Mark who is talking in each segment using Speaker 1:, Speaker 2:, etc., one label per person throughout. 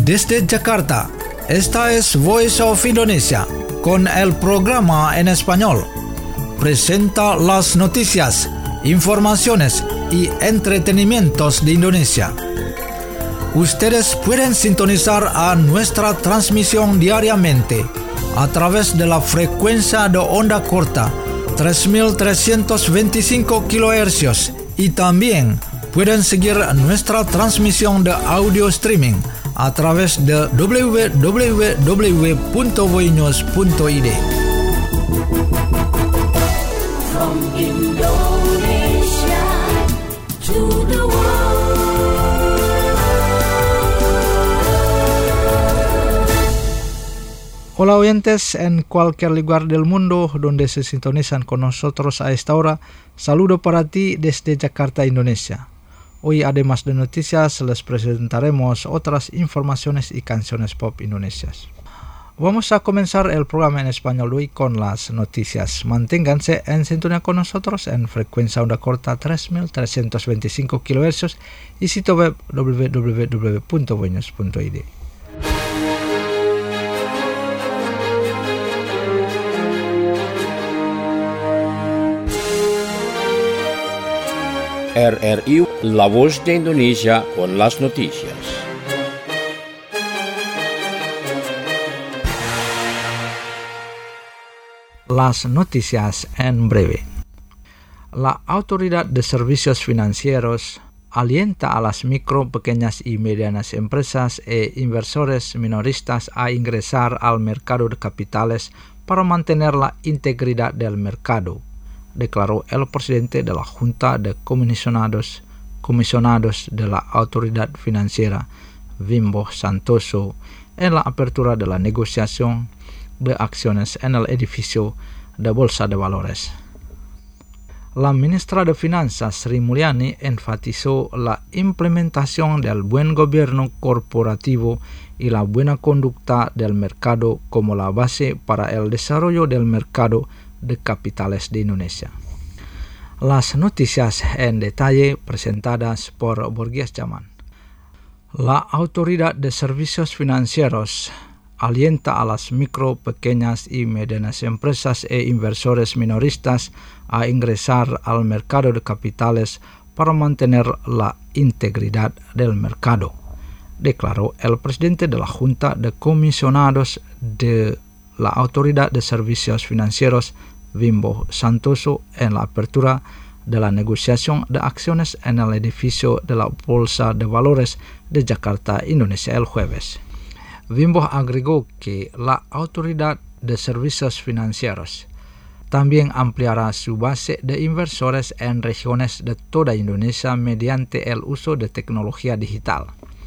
Speaker 1: Desde Jakarta, esta es Voice of Indonesia, con el programa en español. Presenta las noticias, informaciones y entretenimientos de Indonesia. Ustedes pueden sintonizar a nuestra transmisión diariamente a través de la frecuencia de onda corta 3.325 kHz y también pueden seguir nuestra transmisión de audio streaming a través de www.voinews.id.
Speaker 2: From Indonesia to the world.
Speaker 1: Hola oyentes en cualquier lugar del mundo donde se sintonizan con nosotros a esta hora. Saludo para ti desde Jakarta, Indonesia. Hoy, además de noticias, les presentaremos otras informaciones y canciones pop indonesias. Vamos a comenzar el programa en español hoy con las noticias. Manténganse en sintonía con nosotros en frecuencia onda corta 3.325 kHz y sitio web www.voinews.id.
Speaker 3: RRI, La Voz de Indonesia con las noticias.
Speaker 1: Las noticias en breve. La Autoridad de Servicios Financieros alienta a las micro, pequeñas y medianas empresas e inversores minoristas a ingresar al mercado de capitales para mantener la integridad del mercado, declaró el presidente de la Junta de Comisionados de la Autoridad Financiera, Wimbo Santoso, en la apertura de la negociación de acciones en el edificio de Bolsa de Valores. La ministra de Finanzas, Sri Mulyani, enfatizó la implementación del buen gobierno corporativo y la buena conducta del mercado como la base para el desarrollo del mercado de capitales de Indonesia. Las noticias en detalle presentadas por Borgias Jaman. La Autoridad de Servicios Financieros alienta a las micro, pequeñas y medianas empresas e inversores minoristas a ingresar al mercado de capitales para mantener la integridad del mercado, declaró el presidente de la Junta de Comisionados de la Autoridad de Servicios Financieros, Wimbo Santoso, en la apertura de la negociación de acciones en el edificio de la Bolsa de Valores de Jakarta, Indonesia, el jueves. Wimbo agregó que la Autoridad de Servicios Financieros también ampliará su base de inversores en regiones de toda Indonesia mediante el uso de tecnología digital.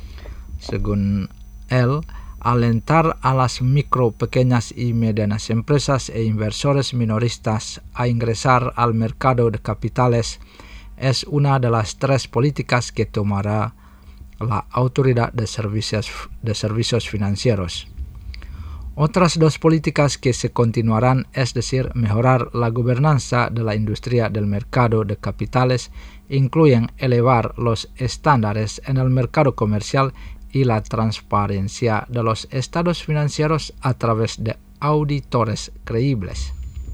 Speaker 1: Según él, alentar a las micro, pequeñas y medianas empresas e inversores minoristas a ingresar al mercado de capitales es una de las 3 políticas que tomará la Autoridad de Servicios Financieros. Otras 2 políticas que se continuarán, es decir, mejorar la gobernanza de la industria del mercado de capitales, incluyen elevar los estándares en el mercado comercial y la transparencia de los estados financieros a través de auditores creíbles.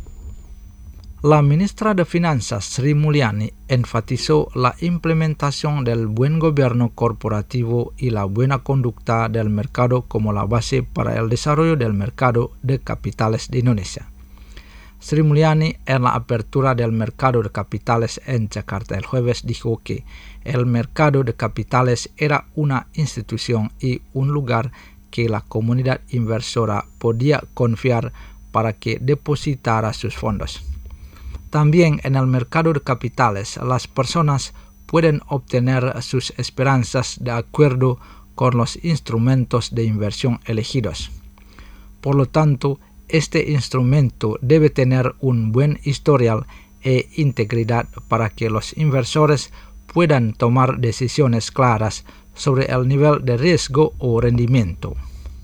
Speaker 1: La ministra de Finanzas, Sri Mulyani, enfatizó la implementación del buen gobierno corporativo y la buena conducta del mercado como la base para el desarrollo del mercado de capitales de Indonesia. Sri Mulyani, en la apertura del mercado de capitales en Jakarta el jueves, dijo que el mercado de capitales era una institución y un lugar que la comunidad inversora podía confiar para que depositara sus fondos. También en el mercado de capitales, las personas pueden obtener sus esperanzas de acuerdo con los instrumentos de inversión elegidos. Por lo tanto, este instrumento debe tener un buen historial e integridad para que los inversores puedan tomar decisiones claras sobre el nivel de riesgo o rendimiento.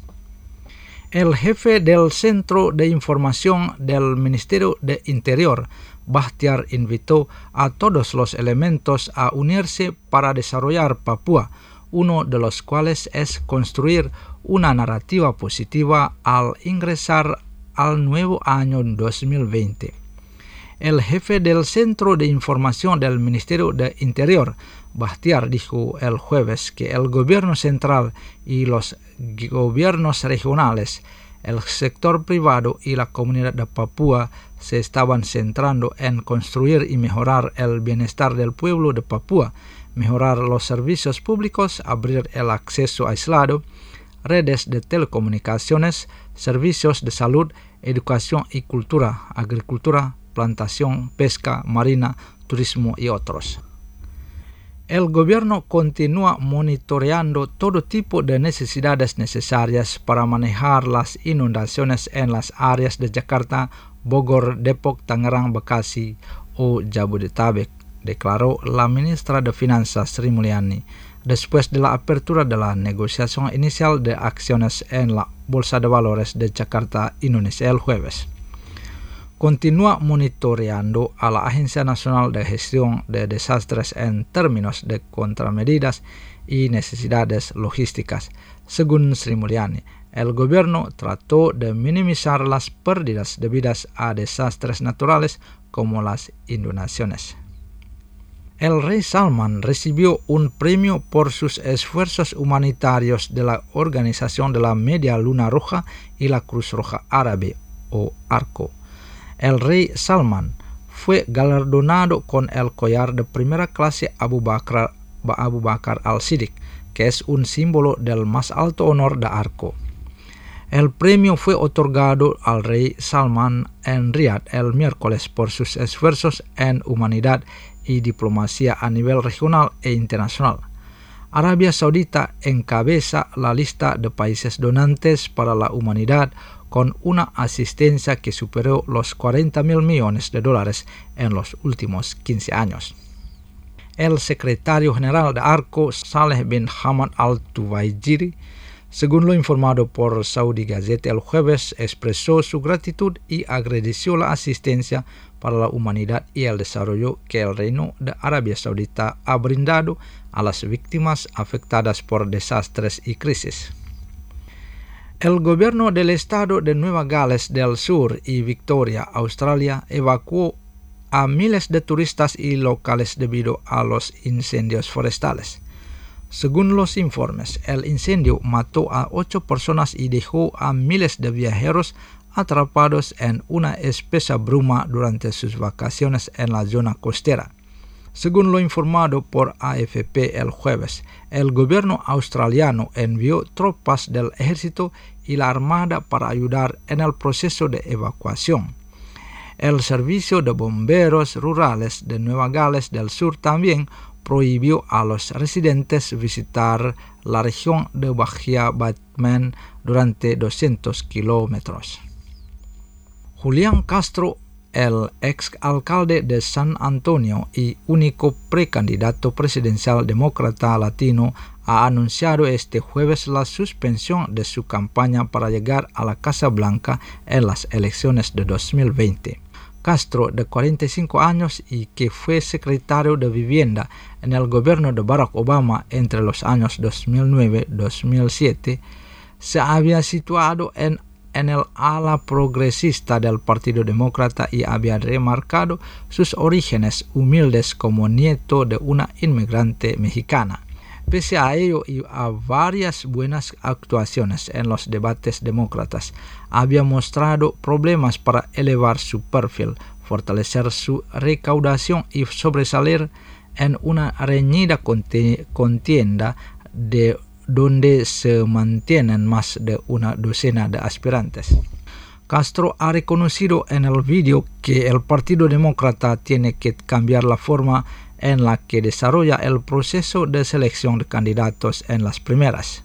Speaker 1: El jefe del Centro de Información del Ministerio de Interior, Bahtiar, invitó a todos los elementos a unirse para desarrollar Papua, uno de los cuales es construir una narrativa positiva al ingresar al nuevo año 2020. El jefe del Centro de Información del Ministerio de Interior, Bahtiar, dijo el jueves que el gobierno central y los gobiernos regionales, el sector privado y la comunidad de Papúa se estaban centrando en construir y mejorar el bienestar del pueblo de Papúa, mejorar los servicios públicos, abrir el acceso aislado, redes de telecomunicaciones, servicios de salud, educación y cultura, agricultura, plantación, pesca, marina, turismo y otros. El gobierno continúa monitoreando todo tipo de necesidades necesarias para manejar las inundaciones en las áreas de Jakarta, Bogor, Depok, Tangerang, Bekasi o Jabodetabek, declaró la ministra de Finanzas Sri Mulyani después de la apertura de la negociación inicial de acciones en la Bolsa de Valores de Jakarta, Indonesia, el jueves. Continúa monitoreando a la Agencia Nacional de Gestión de Desastres en términos de contramedidas y necesidades logísticas. Según Sri Mulyani, el gobierno trató de minimizar las pérdidas debidas a desastres naturales como las inundaciones. El rey Salman recibió un premio por sus esfuerzos humanitarios de la Organización de la Media Luna Roja y la Cruz Roja Árabe, o ARCO. El rey Salman fue galardonado con el collar de primera clase Abu Bakr al-Siddiq, que es un símbolo del más alto honor de ARCO. El premio fue otorgado al rey Salman en Riad el miércoles por sus esfuerzos en humanidad y diplomacia a nivel regional e internacional. Arabia Saudita encabeza la lista de países donantes para la humanidad con una asistencia que superó los 40.000 millones de dólares en los últimos 15 años. El secretario general de ARCO, Saleh bin Hamad al-Tuwaijiri, según lo informado por Saudi Gazette el jueves, expresó su gratitud y agradeció la asistencia para la humanidad y el desarrollo que el Reino de Arabia Saudita ha brindado a las víctimas afectadas por desastres y crisis. El gobierno del estado de Nueva Gales del Sur y Victoria, Australia, evacuó a miles de turistas y locales debido a los incendios forestales. Según los informes, el incendio mató a 8 personas y dejó a miles de viajeros atrapados en una espesa bruma durante sus vacaciones en la zona costera. Según lo informado por AFP el jueves, el gobierno australiano envió tropas del ejército y la armada para ayudar en el proceso de evacuación. El Servicio de Bomberos Rurales de Nueva Gales del Sur también prohibió a los residentes visitar la región de Bahía Batman durante 200 kilómetros. Julián Castro, el ex alcalde de San Antonio y único precandidato presidencial demócrata latino, ha anunciado este jueves la suspensión de su campaña para llegar a la Casa Blanca en las elecciones de 2020. Castro, de 45 años y que fue secretario de Vivienda en el gobierno de Barack Obama entre los años 2009-2007, se había situado en el ala progresista del Partido Demócrata y había remarcado sus orígenes humildes como nieto de una inmigrante mexicana. Pese a ello y a varias buenas actuaciones en los debates demócratas, había mostrado problemas para elevar su perfil, fortalecer su recaudación y sobresalir en una reñida contienda de donde se mantienen más de una docena de aspirantes. Castro ha reconocido en el vídeo que el Partido Demócrata tiene que cambiar la forma en la que desarrolla el proceso de selección de candidatos en las primarias.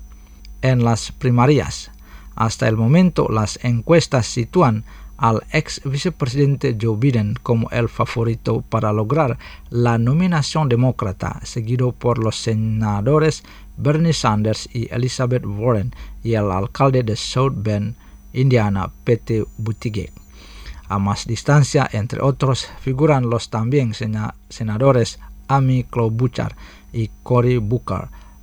Speaker 1: Hasta el momento, las encuestas sitúan al ex vicepresidente Joe Biden como el favorito para lograr la nominación demócrata, seguido por los senadores Bernie Sanders y Elizabeth Warren y el alcalde de South Bend, Indiana, Pete Buttigieg. A más distancia, entre otros, figuran los también senadores Amy Klobuchar y Cory Booker,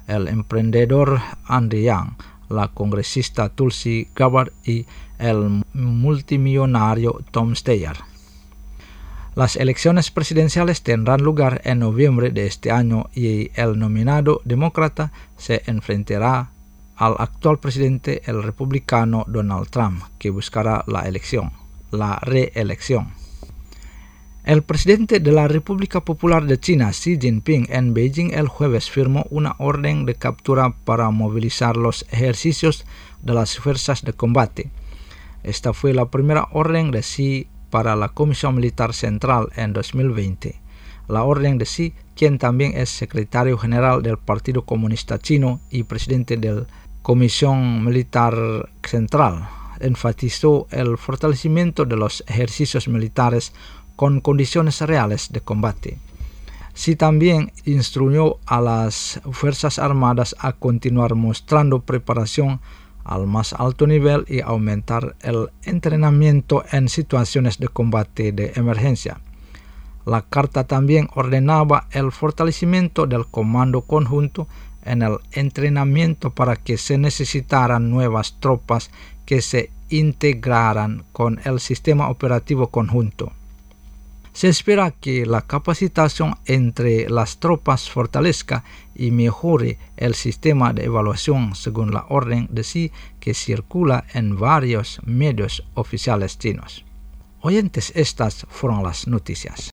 Speaker 1: el emprendedor Andy Yang, la congresista Tulsi Gabbard y el multimillonario Tom Steyer. Las elecciones presidenciales tendrán lugar en noviembre de este año y el nominado demócrata se enfrentará al actual presidente, el republicano Donald Trump, que buscará la reelección. El presidente de la República Popular de China, Xi Jinping, en Beijing el jueves firmó una orden de captura para movilizar los ejercicios de las fuerzas de combate. Esta fue la primera orden de Xi para la Comisión Militar Central en 2020. La orden de Xi, quien también es secretario general del Partido Comunista Chino y presidente de la Comisión Militar Central, enfatizó el fortalecimiento de los ejercicios militares con condiciones reales de combate. Xi también instruyó a las Fuerzas Armadas a continuar mostrando preparación al más alto nivel y aumentar el entrenamiento en situaciones de combate de emergencia. La carta también ordenaba el fortalecimiento del comando conjunto en el entrenamiento para que se necesitaran nuevas tropas que se integraran con el sistema operativo conjunto. Se espera que la capacitación entre las tropas fortalezca y mejore el sistema de evaluación según la orden de Xi que circula en varios medios oficiales chinos. Oyentes, estas fueron las noticias.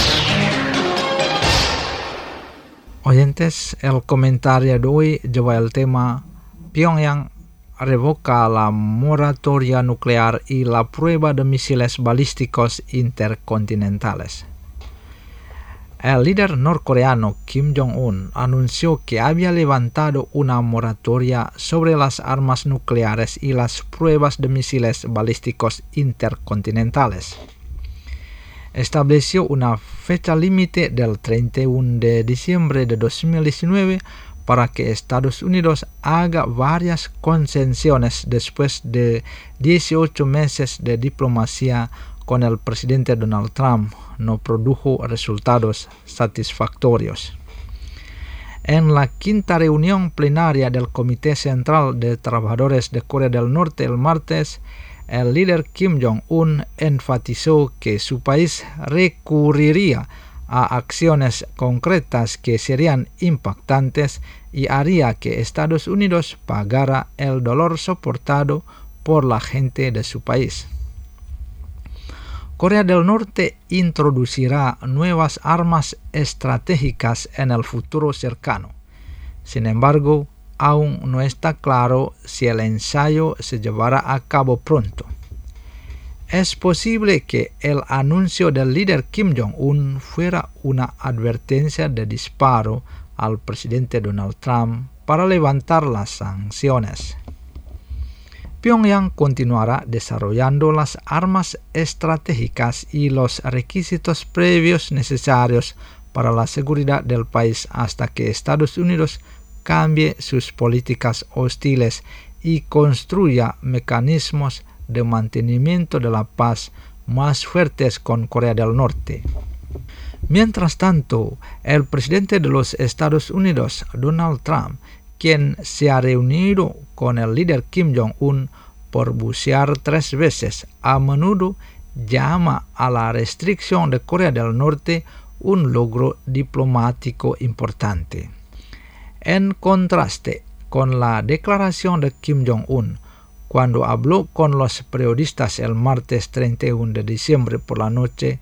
Speaker 1: Oyentes, el comentario de hoy lleva el tema Pyongyang revoca la moratoria nuclear y la prueba de misiles balísticos intercontinentales. El líder norcoreano Kim Jong-un anunció que había levantado una moratoria sobre las armas nucleares y las pruebas de misiles balísticos intercontinentales. Estableció una fecha límite del 31 de diciembre de 2019 para que Estados Unidos haga varias concesiones después de 18 meses de diplomacia con el presidente Donald Trump no produjo resultados satisfactorios. En la quinta reunión plenaria del Comité Central de Trabajadores de Corea del Norte el martes, el líder Kim Jong-un enfatizó que su país recurriría a acciones concretas que serían impactantes y haría que Estados Unidos pagara el dolor soportado por la gente de su país. Corea del Norte introducirá nuevas armas estratégicas en el futuro cercano. Sin embargo, aún no está claro si el ensayo se llevará a cabo pronto. Es posible que el anuncio del líder Kim Jong-un fuera una advertencia de disparo al presidente Donald Trump para levantar las sanciones. Pyongyang continuará desarrollando las armas estratégicas y los requisitos previos necesarios para la seguridad del país hasta que Estados Unidos cambie sus políticas hostiles y construya mecanismos de mantenimiento de la paz más fuertes con Corea del Norte. Mientras tanto, el presidente de los Estados Unidos, Donald Trump, quien se ha reunido con el líder Kim Jong-un por bucear 3 veces, a menudo llama a la restricción de Corea del Norte un logro diplomático importante. En contraste con la declaración de Kim Jong-un, cuando habló con los periodistas el martes 31 de diciembre por la noche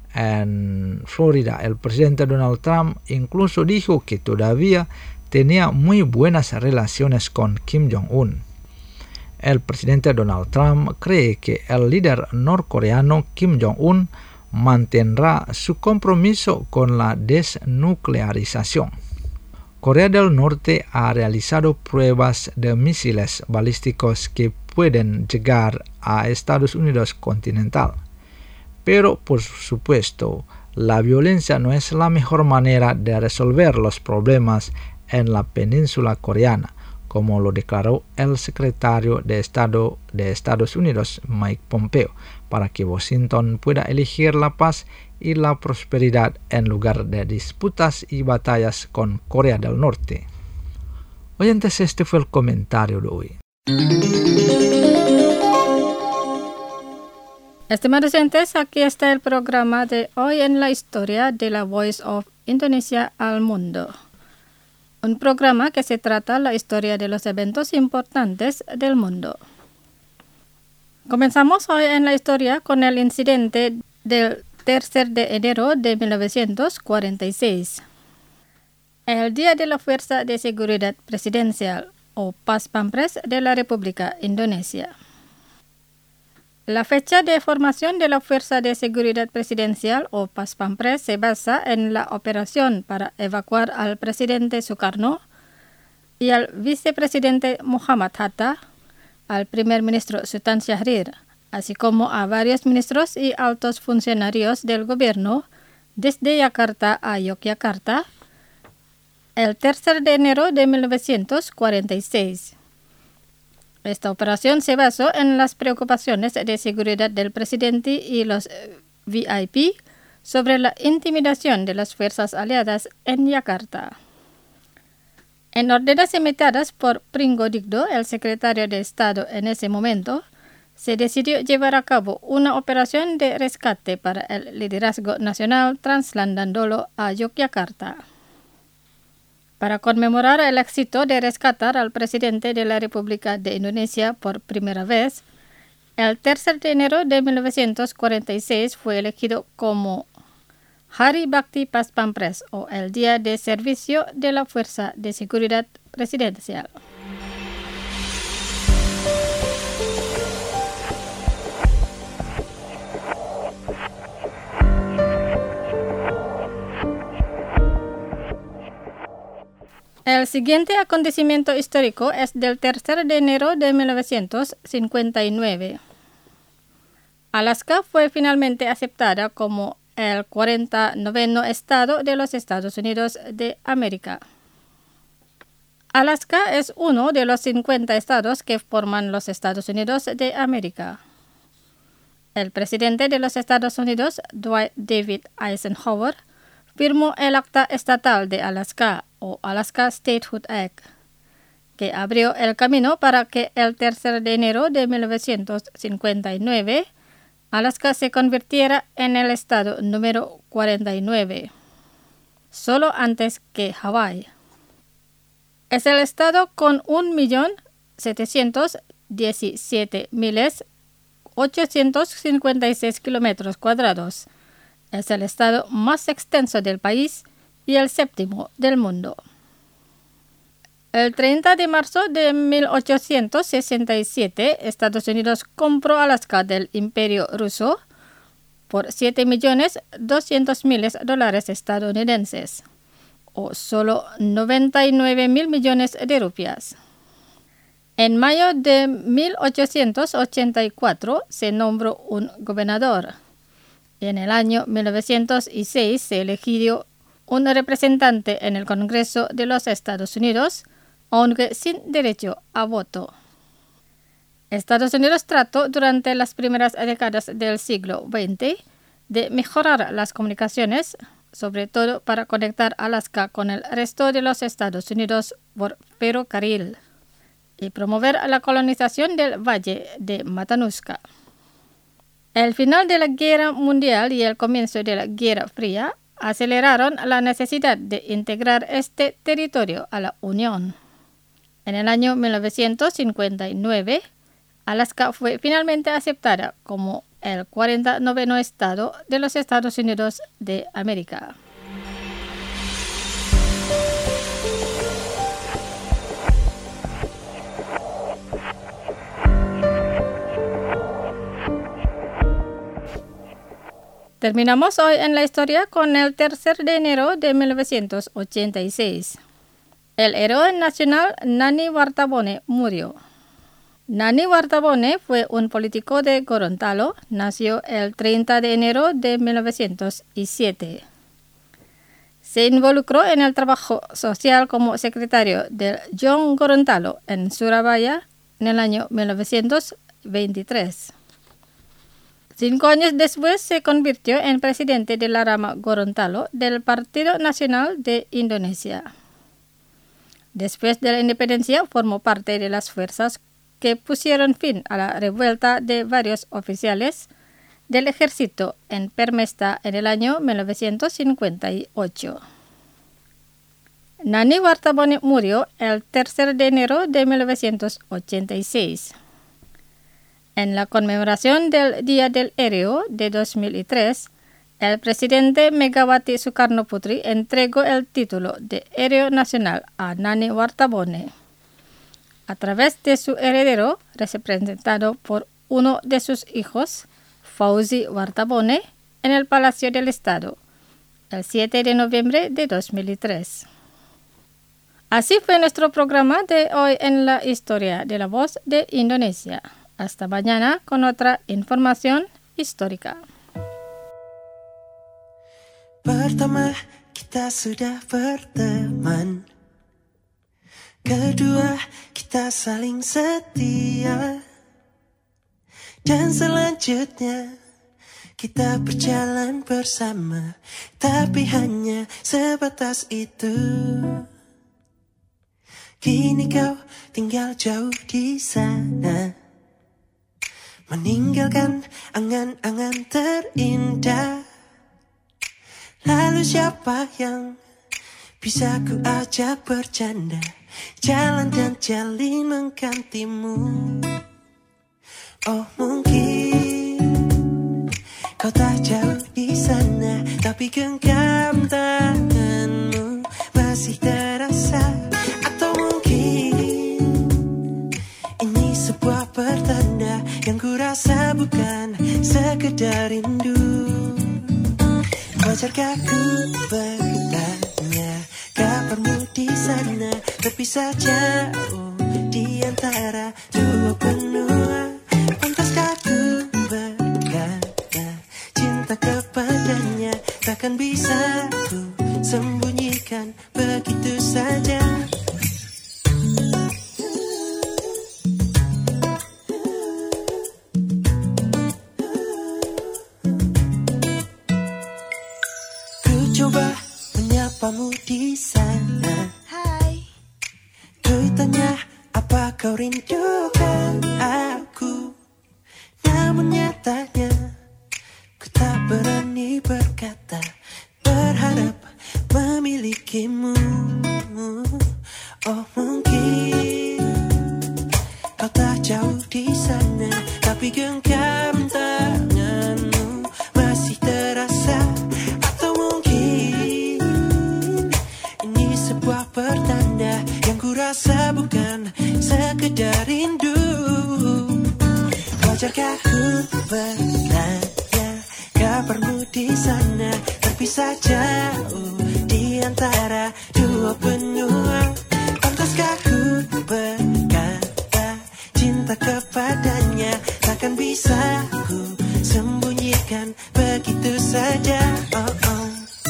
Speaker 1: en Florida, el presidente Donald Trump incluso dijo que todavía tenía muy buenas relaciones con Kim Jong-un. El presidente Donald Trump cree que el líder norcoreano Kim Jong-un mantendrá su compromiso con la desnuclearización. Corea del Norte ha realizado pruebas de misiles balísticos que pueden llegar a Estados Unidos continental. Pero, por supuesto, la violencia no es la mejor manera de resolver los problemas en la península coreana, como lo declaró el secretario de Estado de Estados Unidos, Mike Pompeo, para que Washington pueda elegir la paz y la prosperidad en lugar de disputas y batallas con Corea del Norte. Oyentes, este fue el comentario de hoy.
Speaker 4: Estimados oyentes, aquí está el programa de hoy en la historia de la Voice of Indonesia al mundo. Un programa que se trata la historia de los eventos importantes del mundo. Comenzamos hoy en la historia con el incidente del 3 de enero de 1946. El Día de la Fuerza de Seguridad Presidencial o Pas Pampres de la República Indonesia. La fecha de formación de la Fuerza de Seguridad Presidencial o Pas Pampres se basa en la operación para evacuar al presidente Sukarno y al vicepresidente Muhammad Hatta, al primer ministro Sultan Syahrir, así como a varios ministros y altos funcionarios del gobierno desde Yakarta a Yogyakarta, el 3 de enero de 1946. Esta operación se basó en las preocupaciones de seguridad del presidente y los VIP sobre la intimidación de las fuerzas aliadas en Yakarta. En órdenes emitidas por Pringgo Digdo, el secretario de Estado en ese momento, se decidió llevar a cabo una operación de rescate para el liderazgo nacional trasladándolo a Yogyakarta. Para conmemorar el éxito de rescatar al presidente de la República de Indonesia por primera vez, el 3 de enero de 1946 fue elegido como Hari Bakti Pas Pampres o el Día de Servicio de la Fuerza de Seguridad Presidencial. El siguiente acontecimiento histórico es del 3 de enero de 1959. Alaska fue finalmente aceptada como el 49º estado de los Estados Unidos de América. Alaska es uno de los 50 estados que forman los Estados Unidos de América. El presidente de los Estados Unidos, Dwight David Eisenhower, firmó el Acta Estatal de Alaska o Alaska Statehood Act, que abrió el camino para que el 3 de enero de 1959 Alaska se convirtiera en el estado número 49, solo antes que Hawái. Es el estado con 1.717.856 kilómetros cuadrados. Es el estado más extenso del país y el séptimo del mundo. El 30 de marzo de 1867, Estados Unidos compró Alaska del Imperio Ruso por $7.200.000 estadounidenses, o solo 99.000 millones de rupias. En mayo de 1884 se nombró un gobernador. En el año 1906 se eligió un representante en el Congreso de los Estados Unidos, aunque sin derecho a voto. Estados Unidos trató durante las primeras décadas del siglo XX de mejorar las comunicaciones, sobre todo para conectar Alaska con el resto de los Estados Unidos por ferrocarril, y promover la colonización del Valle de Matanuska. El final de la Guerra Mundial y el comienzo de la Guerra Fría aceleraron la necesidad de integrar este territorio a la Unión. En el año 1959, Alaska fue finalmente aceptada como el 49º estado de los Estados Unidos de América. Terminamos hoy en la historia con el 3 de enero de 1986. El héroe nacional Nani Wartabone murió. Nani Wartabone fue un político de Gorontalo. Nació el 30 de enero de 1907. Se involucró en el trabajo social como secretario del John Gorontalo en Surabaya en el año 1923. 5 años después se convirtió en presidente de la rama Gorontalo del Partido Nacional de Indonesia. Después de la independencia, formó parte de las fuerzas que pusieron fin a la revuelta de varios oficiales del ejército en Permesta en el año 1958. Nani Wartabone murió el 3 de enero de 1986. En la conmemoración del Día del Aéreo de 2003, el presidente Megawati Soekarno-Putri entregó el título de Héroe Nacional a Nani Wartabone, a través de su heredero, representado por uno de sus hijos, Fauzi Wartabone, en el Palacio del Estado, el 7 de noviembre de 2003. Así fue nuestro programa de hoy en la historia de la voz de Indonesia. Hasta mañana con otra información histórica.
Speaker 5: Pertama, kita sudah berteman. Kedua, kita saling setia. Dan selanjutnya, kita berjalan bersama. Tapi hanya sebatas itu. Kini kau tinggal jauh di sana, meninggalkan angan-angan terindah. Lalu siapa yang bisa ku ajak bercanda, jalan dan jalin menggantimu? Oh mungkin kau tak jauh di sana, tapi genggam tanganmu masih terasa. Atau mungkin ini sebuah pertanda yang ku rasa bukan sekedar rindu. Wajarkah ku bertanya, kabarmu di sana terpisah jauh di antara dua benua? Pantaskah ku berkata cinta kepadanya takkan bisa ku sembunyikan begitu saja? Coba menyapamu di sana. Hai. Ku tanya apa kau rindukan aku. Namun nyatanya ku tak berani berkata, berharap memilikimu. Oh mungkin kau tak jauh di sana, tapi genggam tanganmu masih terasa. Pertanda yang ku rasa bukan sekedar rindu. Wajarkah ku bertanya, kabarmu di sana terpisah jauh di antara dua benua? Pantaskah ku berkata cinta kepadanya takkan bisa ku sembunyikan begitu saja? Oh oh.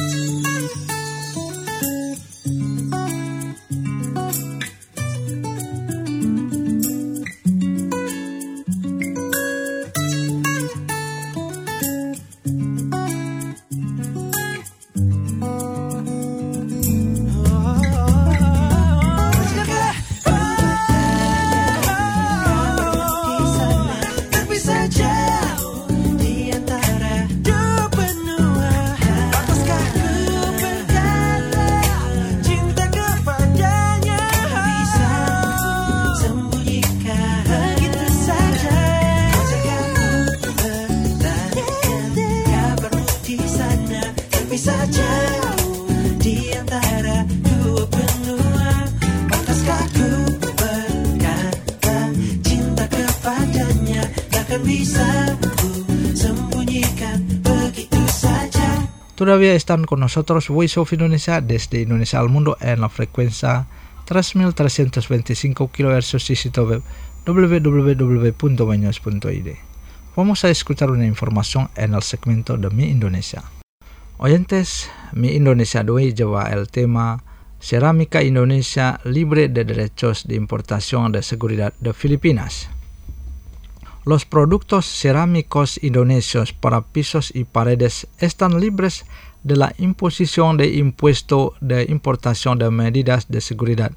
Speaker 1: Todavía están con nosotros Voice of Indonesia desde Indonesia al mundo en la frecuencia 3325 kHz y sitio web www.baños.id. Vamos a escuchar una información en el segmento de Mi Indonesia. Oyentes, Mi Indonesia de hoy lleva el tema Cerámica Indonesia libre de derechos de importación de seguridad de Filipinas. Los productos cerámicos indonesios para pisos y paredes están libres de la imposición de impuesto de importación de medidas de seguridad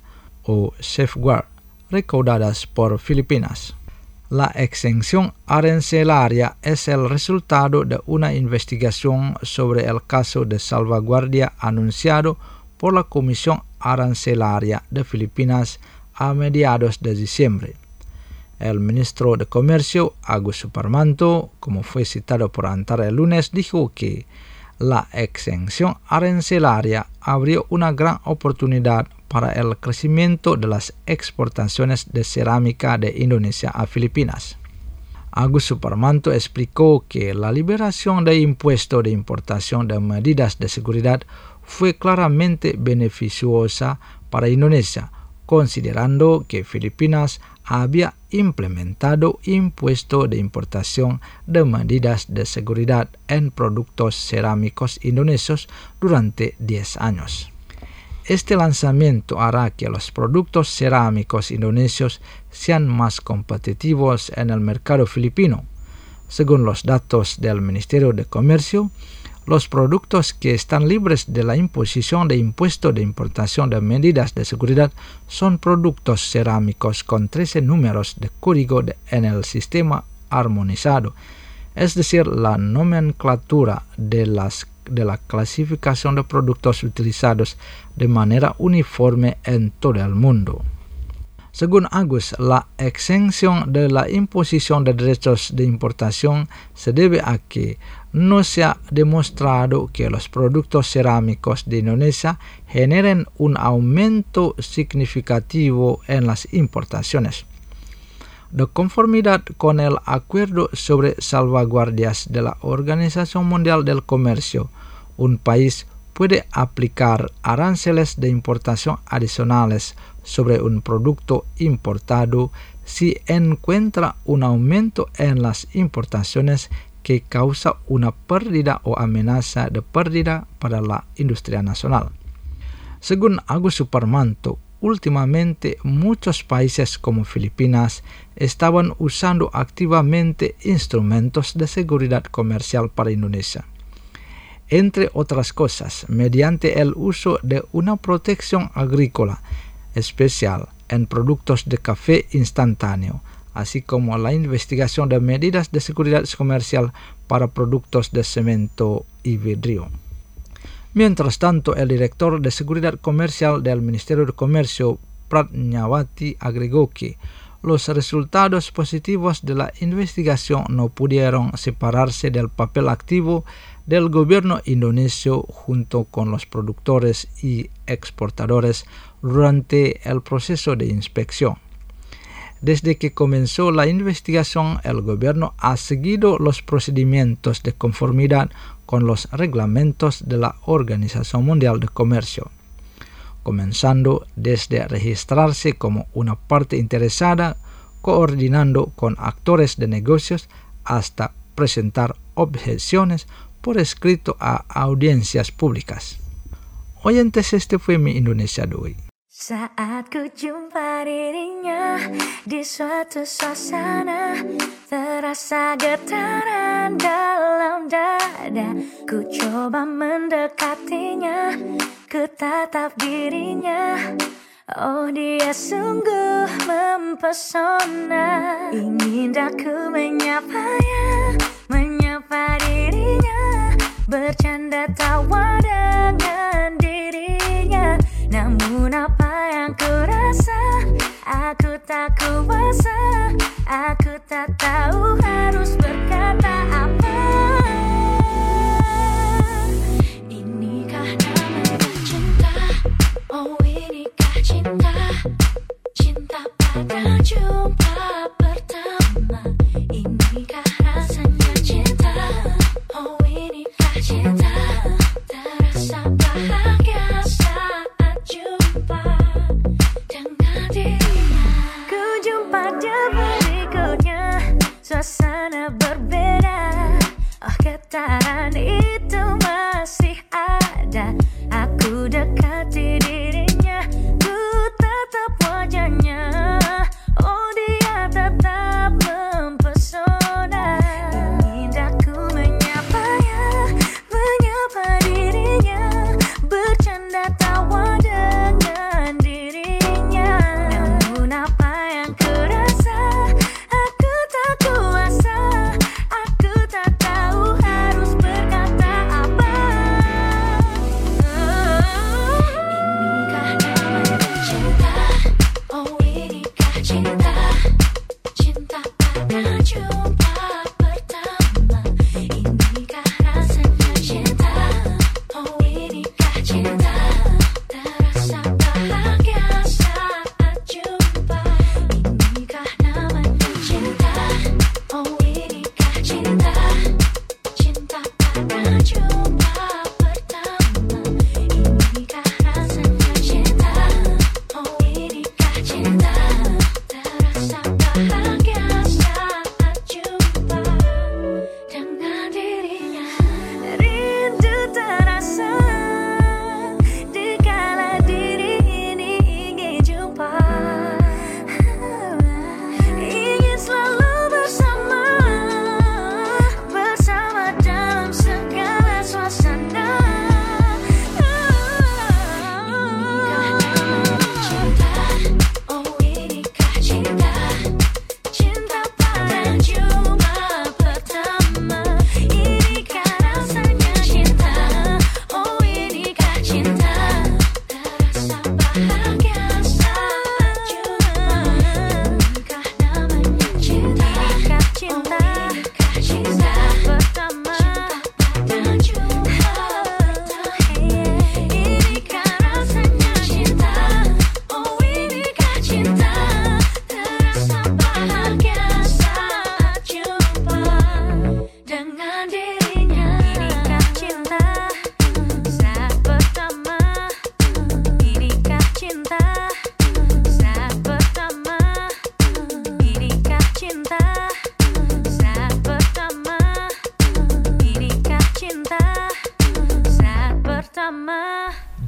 Speaker 1: o safeguard recaudadas por Filipinas. La exención arancelaria es el resultado de una investigación sobre el caso de salvaguardia anunciado por la Comisión Arancelaria de Filipinas a mediados de diciembre. El ministro de Comercio, Agus Suparmanto, como fue citado por Antara el lunes, dijo que la exención arancelaria abrió una gran oportunidad para el crecimiento de las exportaciones de cerámica de Indonesia a Filipinas. Agus Suparmanto explicó que la liberación de impuesto de importación de medidas de seguridad fue claramente beneficiosa para Indonesia, considerando que Filipinas había implementado impuesto de importación de medidas de seguridad en productos cerámicos indonesios durante 10 años. Este lanzamiento hará que los productos cerámicos indonesios sean más competitivos en el mercado filipino. Según los datos del Ministerio de Comercio, los productos que están libres de la imposición de impuesto de importación de medidas de seguridad son productos cerámicos con 13 números de código en el sistema armonizado, es decir, la nomenclatura de la clasificación de productos utilizados de manera uniforme en todo el mundo. Según Agus, la exención de la imposición de derechos de importación se debe a que no se ha demostrado que los productos cerámicos de Indonesia generen un aumento significativo en las importaciones. De conformidad con el Acuerdo sobre Salvaguardias de la Organización Mundial del Comercio, un país puede aplicar aranceles de importación adicionales sobre un producto importado si encuentra un aumento en las importaciones que causa una pérdida o amenaza de pérdida para la industria nacional. Según Agus Suparmanto, últimamente muchos países como Filipinas estaban usando activamente instrumentos de seguridad comercial para Indonesia. Entre otras cosas, mediante el uso de una protección agrícola especial en productos de café instantáneo, así como la investigación de medidas de seguridad comercial para productos de cemento y vidrio. Mientras tanto, el director de Seguridad Comercial del Ministerio de Comercio, Pratnyawati, agregó que los resultados positivos de la investigación no pudieron separarse del papel activo del gobierno indonesio junto con los productores y exportadores durante el proceso de inspección. Desde que comenzó la investigación, el gobierno ha seguido los procedimientos de conformidad con los reglamentos de la Organización Mundial de Comercio, comenzando desde registrarse como una parte interesada, coordinando con actores de negocios, hasta presentar objeciones por escrito a audiencias públicas. Oyentes, este fue mi Indonesia de hoy.
Speaker 2: Saat ku jumpa dirinya di suatu suasana, terasa getaran dalam dada. Ku coba mendekatinya, ku tatap dirinya. Oh, dia sungguh mempesona. Ingin aku menyapanya, menyapa dirinya, bercanda tawa dengan dirinya. Namun apa yang ku rasa, aku tak kuasa, aku tak tahu harus berkata apa. Inikah namanya cinta? Oh, inikah cinta? Cinta pada jumpa pertama. Inikah rasanya cinta? Oh, inikah cinta? Terasa bahagia saat jumpa dengan dirinya. Ku jumpa dia berikutnya, suasana berbeda. Oh, getaran itu masih ada. Aku dekati dirinya, ku tatap wajahnya. Oh, dia tetap mempesona. Ingin aku menyapanya,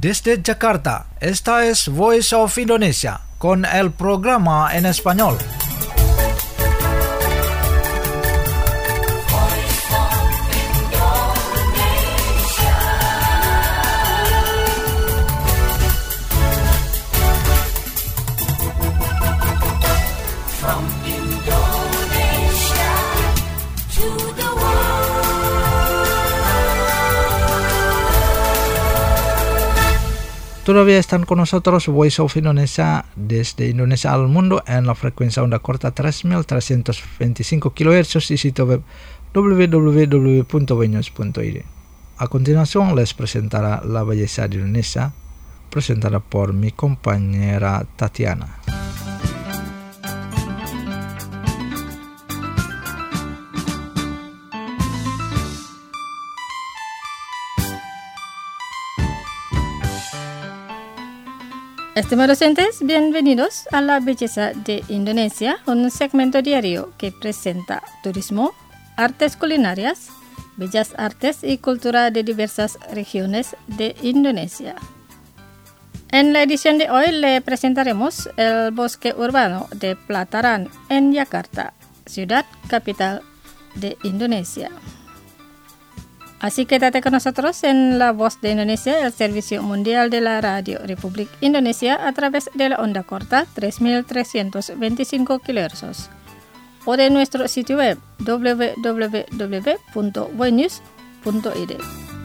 Speaker 1: Desde Jakarta, esta es Voice of Indonesia con el programa en español. Todavía están con nosotros Voice of Indonesia desde Indonesia al mundo en la frecuencia onda corta 3.325 kHz y sitio web www.voinews.id. A continuación les presentará La Belleza de Indonesia, presentada por mi compañera Tatiana.
Speaker 4: Estimados oyentes, bienvenidos a La Belleza de Indonesia, un segmento diario que presenta turismo, artes culinarias, bellas artes y cultura de diversas regiones de Indonesia. En la edición de hoy le presentaremos el bosque urbano de Pelataran en Yakarta, ciudad capital de Indonesia. Así que quédate con nosotros en La Voz de Indonesia, el servicio mundial de la Radio Republik Indonesia a través de la onda corta 3.325 kHz o de nuestro sitio web www.voinews.id.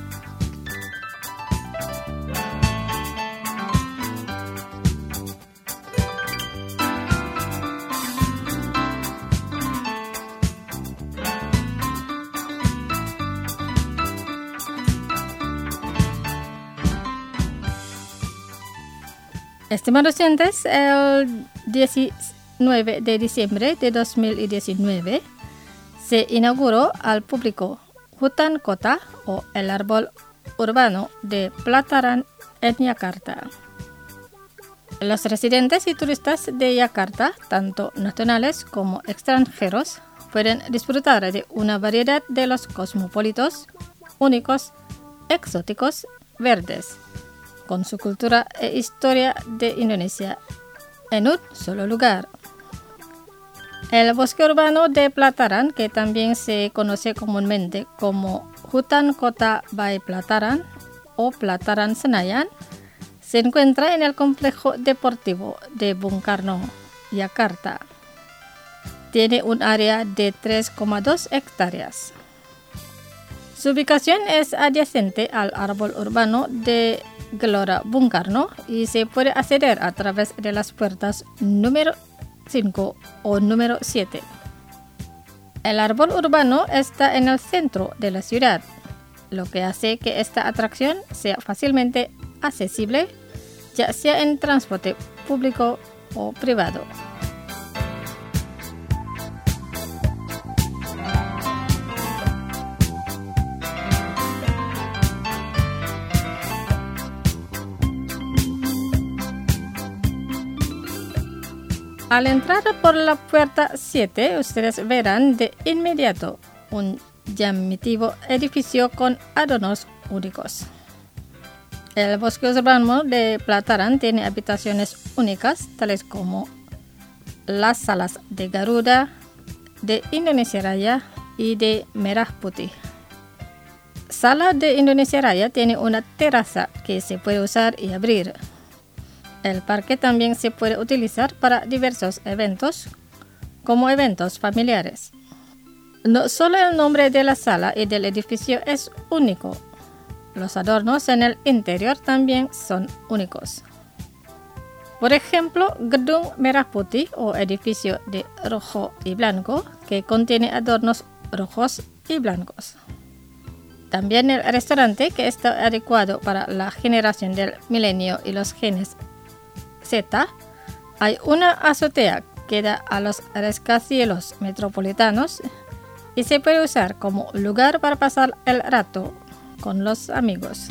Speaker 4: Estimados oyentes, el 19 de diciembre de 2019 se inauguró al público Hutan Kota o el árbol urbano de Pelataran en Yakarta. Los residentes y turistas de Yakarta, tanto nacionales como extranjeros, pueden disfrutar de una variedad de los cosmopolitos, únicos, exóticos, verdes, con su cultura e historia de Indonesia en un solo lugar. El bosque urbano de Pelataran, que también se conoce comúnmente como Hutan Kota by Pelataran o Pelataran Senayan, se encuentra en el complejo deportivo de Bung Karno, Yakarta. Tiene un área de 3,2 hectáreas. Su ubicación es adyacente al árbol urbano de Gelora Bung Karno y se puede acceder a través de las puertas número 5 o número 7. El árbol urbano está en el centro de la ciudad, lo que hace que esta atracción sea fácilmente accesible, ya sea en transporte público o privado. Al entrar por la puerta 7, ustedes verán de inmediato un llamativo edificio con adornos únicos. El bosque urbano de Pelataran tiene habitaciones únicas, tales como las salas de Garuda, de Indonesia Raya y de Merah Putih. Sala de Indonesia Raya tiene una terraza que se puede usar y abrir. El parque también se puede utilizar para diversos eventos, como eventos familiares. No solo el nombre de la sala y del edificio es único, los adornos en el interior también son únicos. Por ejemplo, Gedung Merah Putih o edificio de rojo y blanco, que contiene adornos rojos y blancos. También el restaurante, que está adecuado para la generación del milenio y los genes Z, hay una azotea que da a los rascacielos metropolitanos y se puede usar como lugar para pasar el rato con los amigos.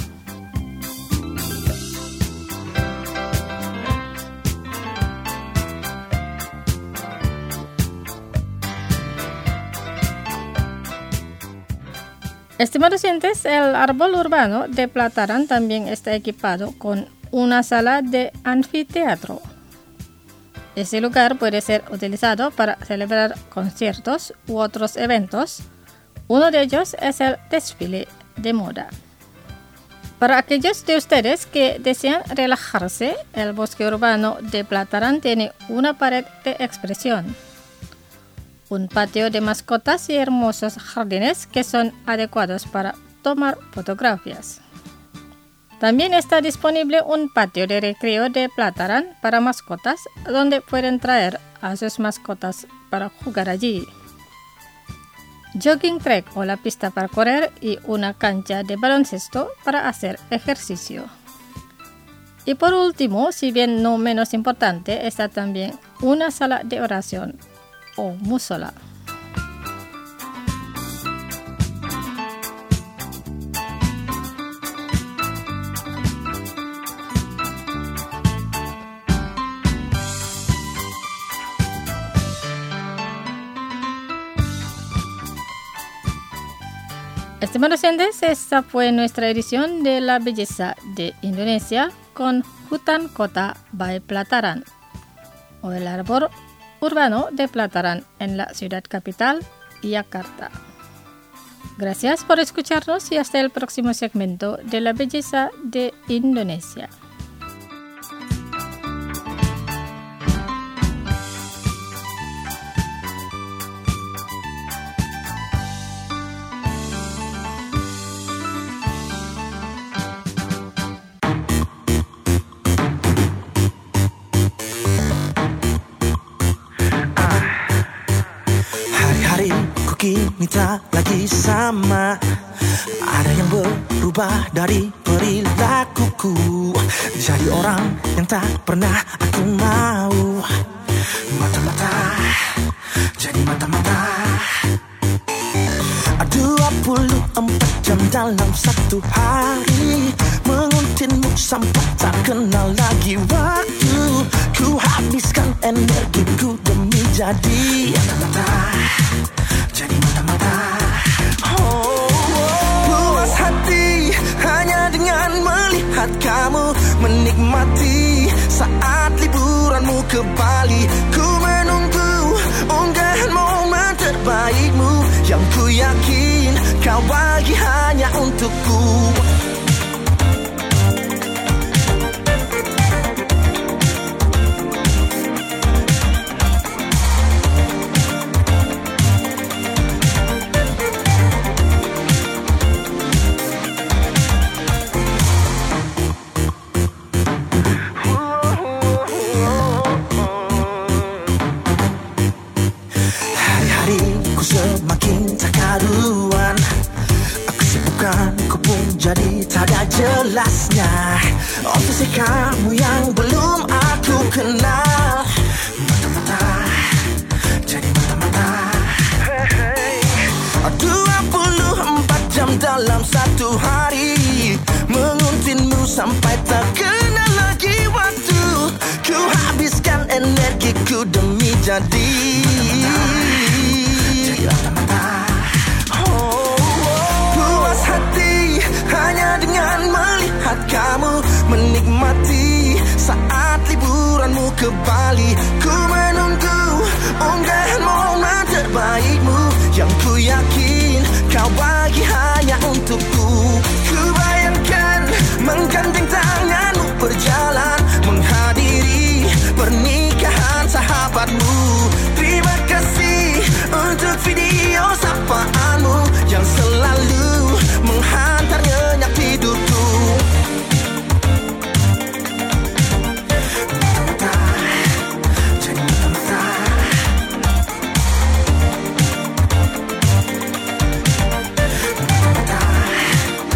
Speaker 4: Estimados oyentes, el árbol urbano de Plataran también está equipado con una sala de anfiteatro. Ese lugar puede ser utilizado para celebrar conciertos u otros eventos. Uno de ellos es el desfile de moda. Para aquellos de ustedes que desean relajarse, el bosque urbano de Plataran tiene una pared de expresión, un patio de mascotas y hermosos jardines que son adecuados para tomar fotografías. También está disponible un patio de recreo de Plataran para mascotas, donde pueden traer a sus mascotas para jugar allí. Jogging track o la pista para correr y una cancha de baloncesto para hacer ejercicio. Y por último, si bien no menos importante, está también una sala de oración o musola. Estimados oyentes, esta fue nuestra edición de La Belleza de Indonesia con Hutan Kota by Plataran, o el árbol urbano de Plataran en la ciudad capital, Yakarta. Gracias por escucharnos y hasta el próximo segmento de La Belleza de Indonesia.
Speaker 5: Kini tak lagi sama. Ada yang berubah dari perilakuku, jadi orang yang tak pernah aku mau. Mata-mata jadi mata-mata. 24 jam dalam satu hari, menguntinmu sampai tak kenal lagi waktu. Ku habiskan energiku demi jadi mata-mata. Jadi mata-mata. Puas hati hanya dengan melihat kamu, menikmati saat liburanmu ke Bali. Ku menunggu unggahan momen terbaikmu yang ku yakin kau bagi hanya untukku. Jadi tak ada jelasnya obsesi kamu yang belum aku kenal. Mata-mata jadi mata-mata. 24 jam dalam satu hari, menguntinmu sampai tak kenal lagi waktu. Ku habiskan energiku demi jadi mata-mata. Puas hati hanya dengan melihat kamu, menikmati saat liburanmu ke Bali. Ku menunggu unggahan momen terbaikmu yang ku yakin kau bagi hanya untukku. Ku bayangkan menggandeng tanganmu berjalan, menghadiri pernikahan sahabatmu. Terima kasih untuk video sapaanmu yang selalu menghantar nyenyak tidurku. Mata-mata jadi mata-mata. Mata-mata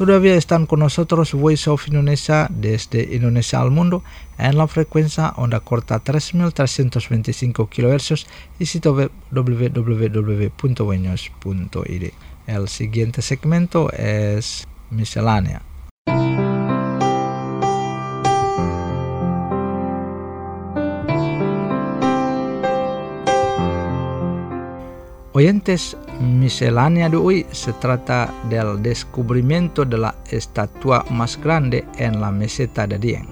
Speaker 1: Todavía están con nosotros Voice of Indonesia desde Indonesia al mundo en la frecuencia onda corta 3325 kHz y sitio web www.wenews.id. El siguiente segmento es miscelánea. Oyentes, miscelánea de hoy se trata del descubrimiento de la estatua más grande en la meseta de Dieng.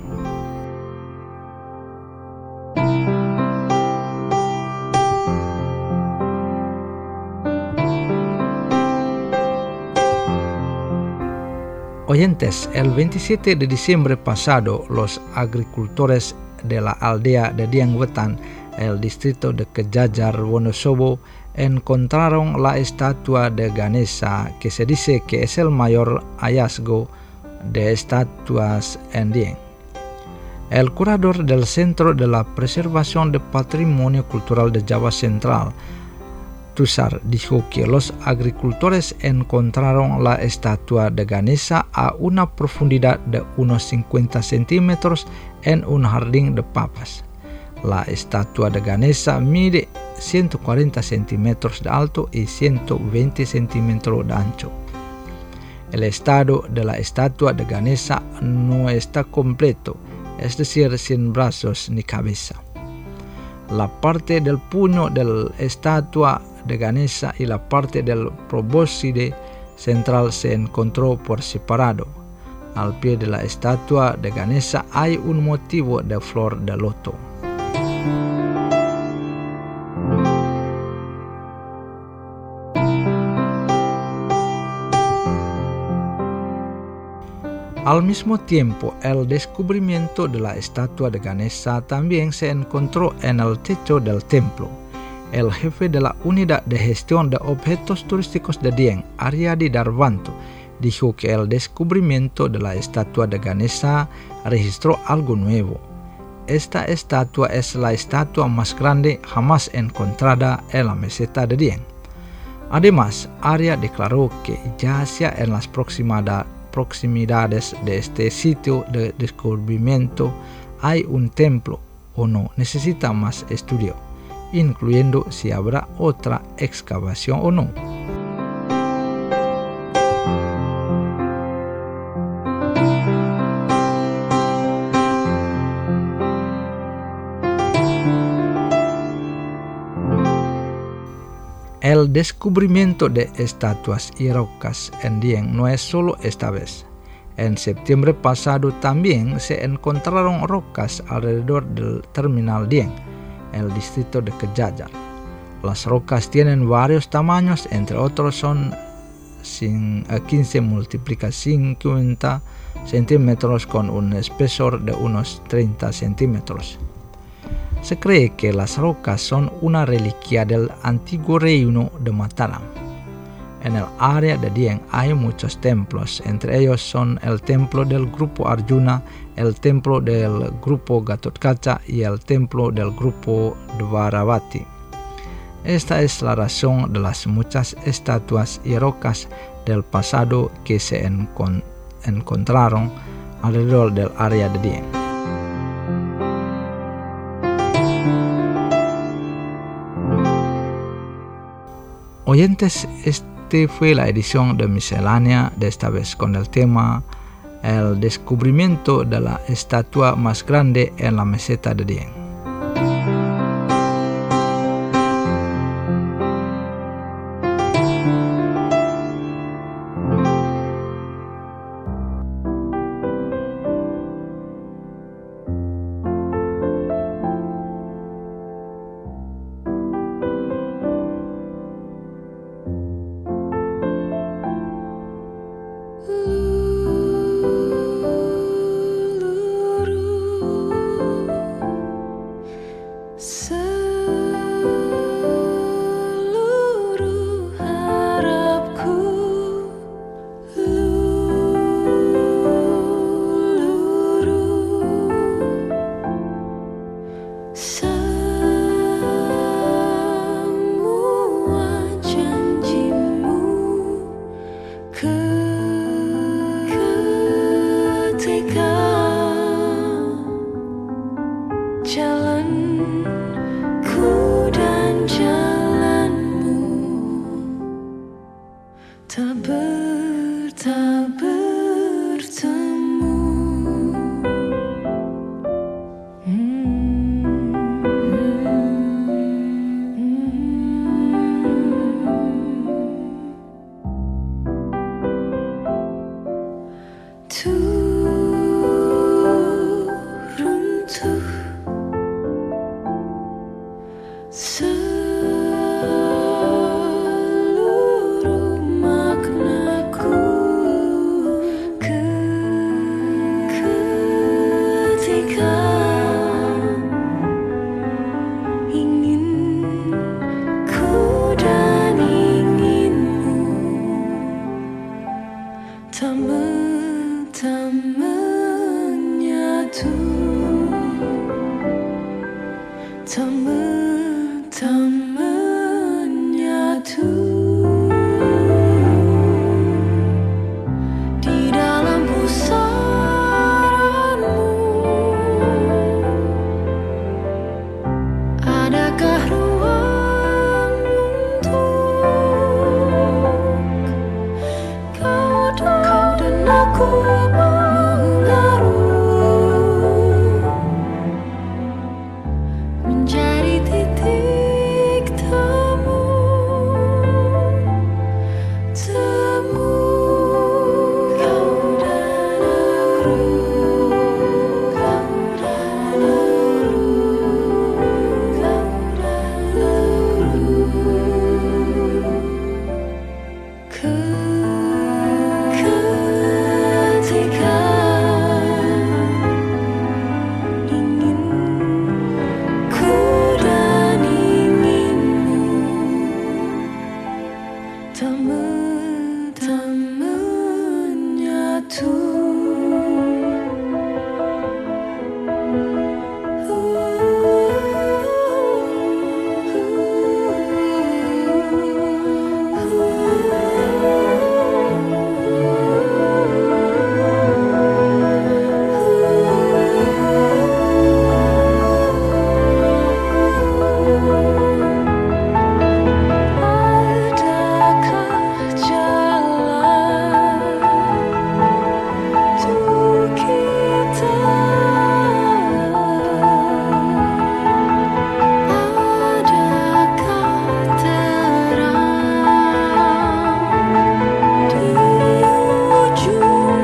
Speaker 1: Oyentes, el 27 de diciembre pasado, los agricultores de la aldea de Dieng Wetan, el distrito de Kejajar, Wonosobo, encontraron la estatua de Ganesha, que se dice que es el mayor hallazgo de estatuas en Dieng. El curador del Centro de la Preservación de Patrimonio Cultural de Java Central, Tusar, dijo que los agricultores encontraron la estatua de Ganesha a una profundidad de unos 50 centímetros en un jardín de papas. La estatua de Ganesha mide 140 centímetros de alto y 120 centímetros de ancho. El estado de la estatua de Ganesha no está completo, es decir, sin brazos ni cabeza. La parte del puño de la estatua de Ganesha y la parte del probóscide central se encontró por separado. Al pie de la estatua de Ganesha hay un motivo de flor de loto. Al mismo tiempo, el descubrimiento de la estatua de Ganesha también se encontró en el techo del templo. El jefe de la Unidad de Gestión de Objetos Turísticos de Dieng, Aryadi Darwanto, dijo que el descubrimiento de la estatua de Ganesha registró algo nuevo. Esta estatua es la estatua más grande jamás encontrada en la meseta de Dieng. Además, Arya declaró que ya sea en las proximidades de este sitio de descubrimiento hay un templo o no, necesita más estudio, incluyendo si habrá otra excavación o no. El descubrimiento de estatuas y rocas en Dieng no es solo esta vez. En septiembre pasado también se encontraron rocas alrededor del terminal Dieng, el distrito de Kejajar. Las rocas tienen varios tamaños, entre otros son 15 multiplica 50 centímetros con un espesor de unos 30 centímetros. Se cree que las rocas son una reliquia del antiguo reino de Mataram. En el área de Dieng hay muchos templos, entre ellos son el templo del grupo Arjuna, el templo del grupo Gatotkaca y el templo del grupo Dvaravati. Esta es la razón de las muchas estatuas y rocas del pasado que se encontraron alrededor del área de Dieng. Oyentes, este fue la edición de Miscelánea de esta vez con el tema El descubrimiento de la estatua más grande en la meseta de Dieng.
Speaker 2: jalanku dan jalanmu tak bertemu. Runtuh seluruh maknaku ketika ingin ku dan inginmu tak menyatu, tak menyatu di dalam pusaranmu. Adakah ruang untuk kau dan aku menjadi titik temu, kau dan aku, ketika ingin ku dan inginmu tak menyatu. Adakah jalan untuk kita? Adakah terang di ujung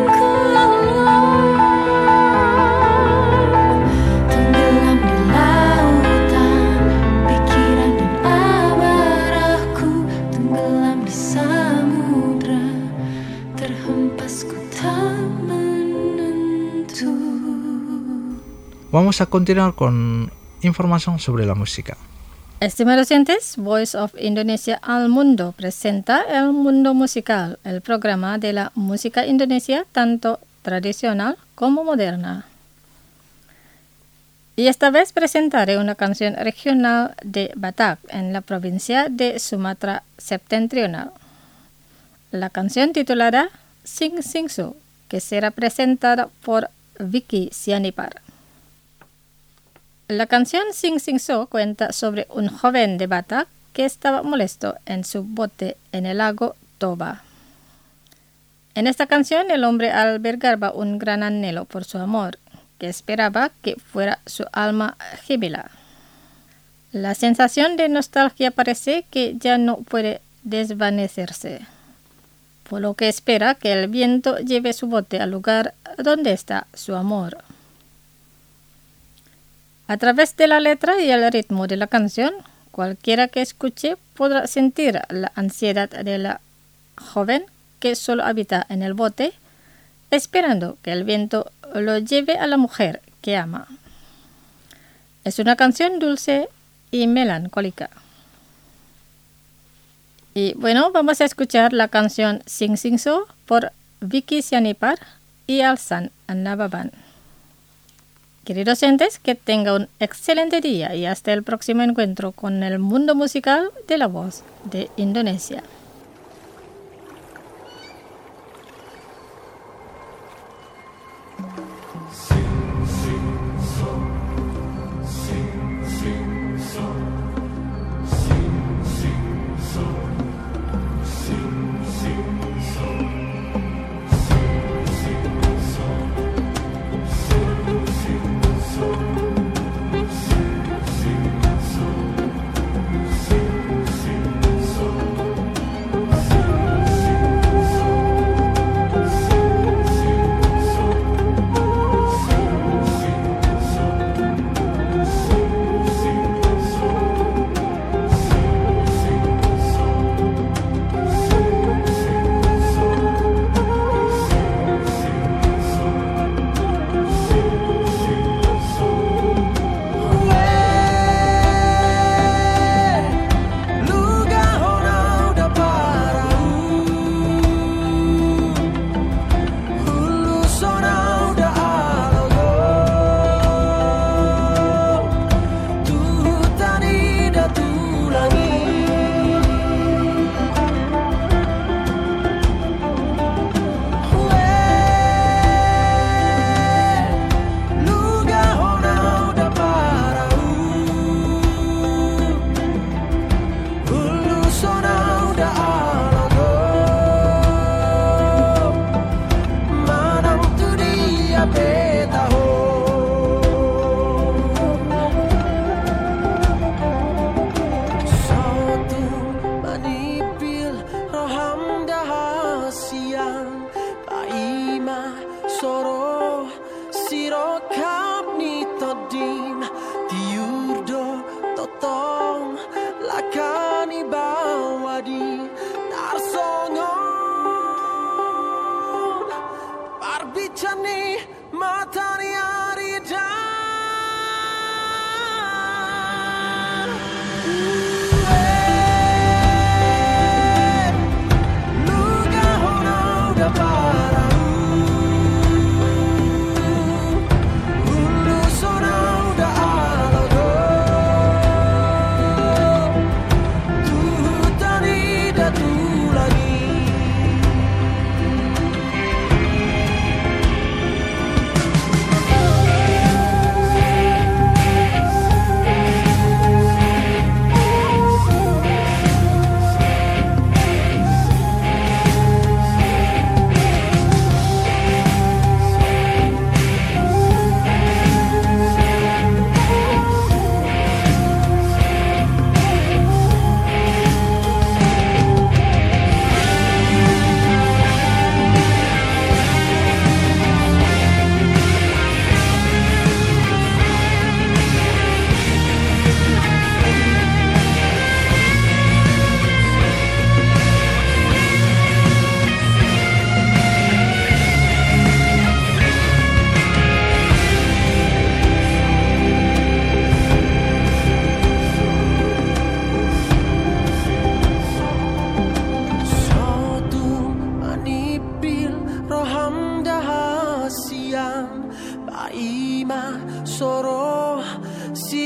Speaker 2: kelam? Tenggelam di lautan pikiran dan amarahku, tenggelam di samudra terhempas ku tak menentu.
Speaker 1: Vamos a continuar con información sobre la música.
Speaker 4: Estimados oyentes, Voice of Indonesia al Mundo presenta El Mundo Musical, el programa de la música indonesia tanto tradicional como moderna. Y esta vez presentaré una canción regional de Batak en la provincia de Sumatra Septentrional. La canción titulada Sing Sing So, que será presentada por Vicky Sianipar. La canción Sing Sing So cuenta sobre un joven de Batak que estaba molesto en su bote en el lago Toba. En esta canción el hombre albergaba un gran anhelo por su amor, que esperaba que fuera su alma gemela. La sensación de nostalgia parece que ya no puede desvanecerse, por lo que espera que el viento lleve su bote al lugar donde está su amor. A través de la letra y el ritmo de la canción, cualquiera que escuche podrá sentir la ansiedad de la joven que solo habita en el bote, esperando que el viento lo lleve a la mujer que ama. Es una canción dulce y melancólica. Y bueno, vamos a escuchar la canción Sing Sing So por Vicky Sianipar y Alsan Nababan. Queridos oyentes, que tengan un excelente día y hasta el próximo encuentro con el mundo musical de la voz de Indonesia.
Speaker 6: Sing, sing, so, sing.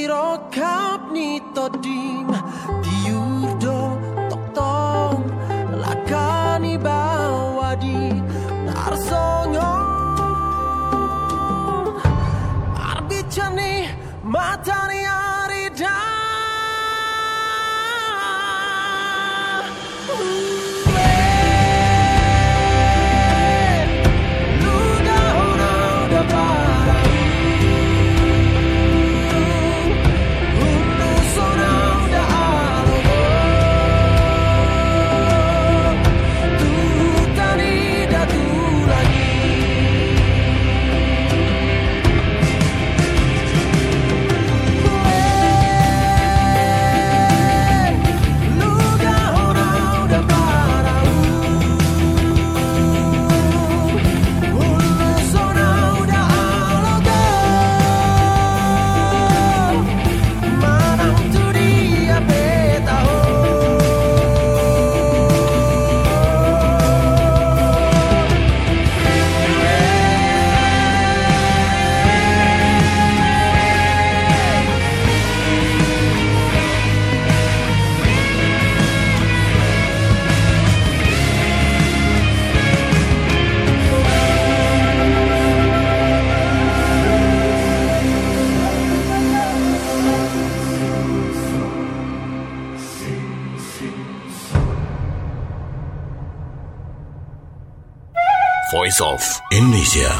Speaker 5: sirokap ni todim diurdo tok tong lakani bawadi narsonyo arbicani matani arida
Speaker 6: Voice of Indonesia.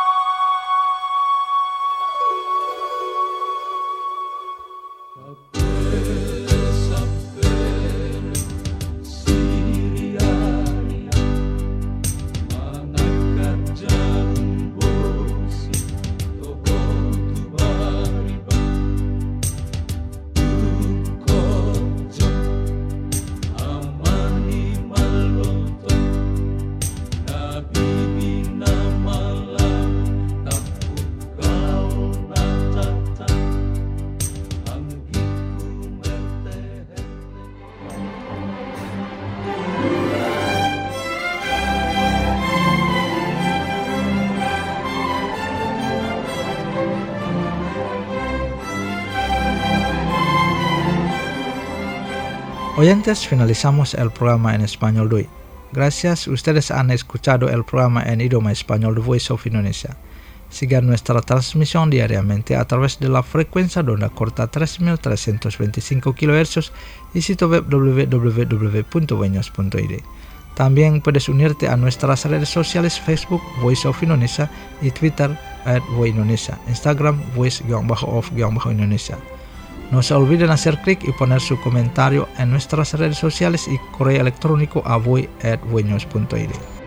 Speaker 1: Oyentes, finalizamos el programa en español de hoy. Gracias, ustedes han escuchado el programa en idioma español de Voice of Indonesia. Sigan nuestra transmisión diariamente a través de la frecuencia de onda corta 3325 kHz y sitio web www.voinos.id. También puedes unirte a nuestras redes sociales Facebook Voice of Indonesia y Twitter @voindonesia, Instagram voice_of_Indonesia. No se olviden hacer clic y poner su comentario en nuestras redes sociales y correo electrónico a voi@voinos.id.